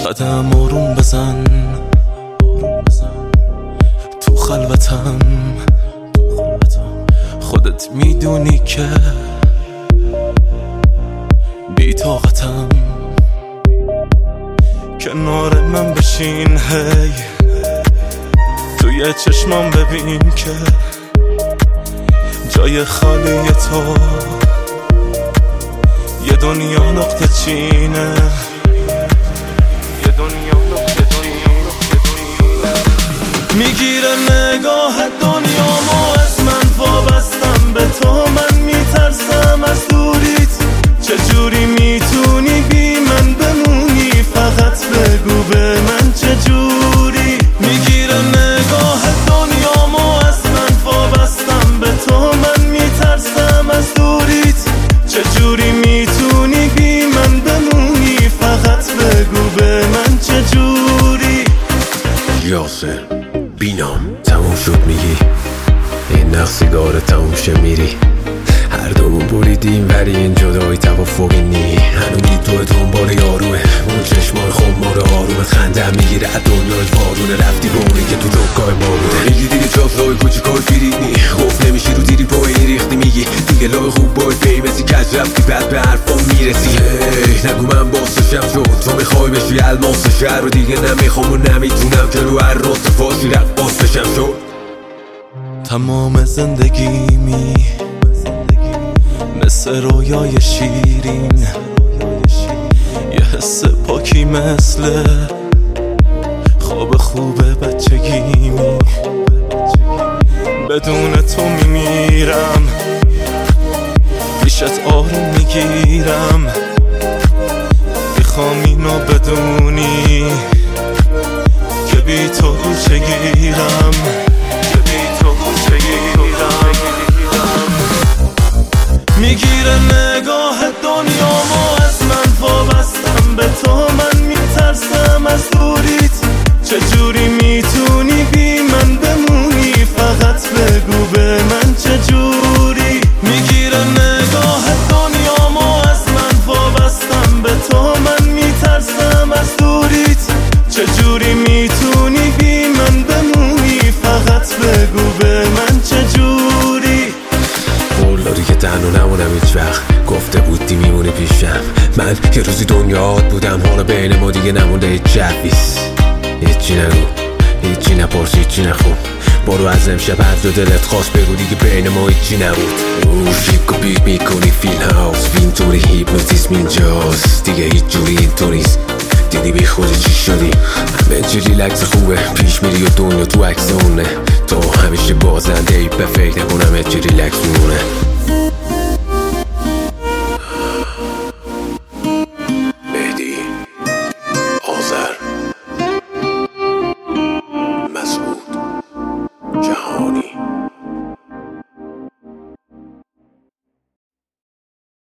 قدم آروم بزن تو خلوتم، خودت میدونی که بی طاقتم. کنار من بشین هی، توی چشمام ببین که جای خالی تو یه دنیا نقطه چینه، یه دنیا نقطه چینه. میگیره نگاه دنیامو از من، وابستم به تو، من میترسم از دوریت. چجوری میتونی بی من بمونی؟ فقط بگو به من چجوری. میگیره نگاه دنیامو از من، وابستم به تو، من میترسم از دوریت. چجوری میتونی بی من بمونی؟ فقط بگو به من چجوری. یاسر بینام تموم شد میگی، این نقص سیگار تموم شه میری. هر دومون بریدیم ولی این جدایی توافقی نی. هنوزی تو دنبال یاروه، اون چشمای خمار آرومت خنده میگیره از دنیای وارونه. رفتی به اونی که تو جوکای ما بوده، میگی دیگه چافلای کوچیکای فیرید نی. خوف نمیشی رو دیری پایی ریختی، میگی دیگه لای خوب بای فیمسی کج رفتی بعد به حرفا میرسی. نگو من باسشم چون تو میخوای بشی الماس شهر رو، دیگه نمیخوام و نمیتونم که رو هر راست فاشی رقاص بشم شد. تمام زندگیمی مثل رویای شیرین، یه حس پاکی مثل خواب خوب بچگیمی. بدون تو میمیرم، پیشت آروم میگیرم. میخوام اینو بدونی که بی تو چگیرم، که بی تو چگیرم. میگیره نگاه دنیامو از من، وابستم به تو، من میترسم از دوریت. چجوری میتونی بی من بمونی؟ فقط بگو به من چجوری. میگیره نگاه دنیامو از من، وابستم به تو، من میترسم از دوریت. چجوری میتونی بی من بمونی؟ فقط بگو به من چجوری. قول که تنها نمونم هیچ وقت، گفته بودی میمونی پیشم. من یه روزی دنیات بودم، حالا بین ما دیگه نمونده هیچ جبیست. هیچی نگو، هیچی نپرس، هیچی نخون. برو از امشب هر دو دلت خواست بگو، دیگه بین ما هیچی نبود. شیک و بیگ میکنی فیل هاوس، اینطوری هیپنوتیسم اینجاست، دیگه هیچ جوری اینطوریست. دیدی بی خودی چی شدی؟ همه چی ریلکس خوبه، پیش میری و دنیا تو عکس اونه. تو همیشه بازنده ای، به فکر نکنم هیچی ریلکس میمونه.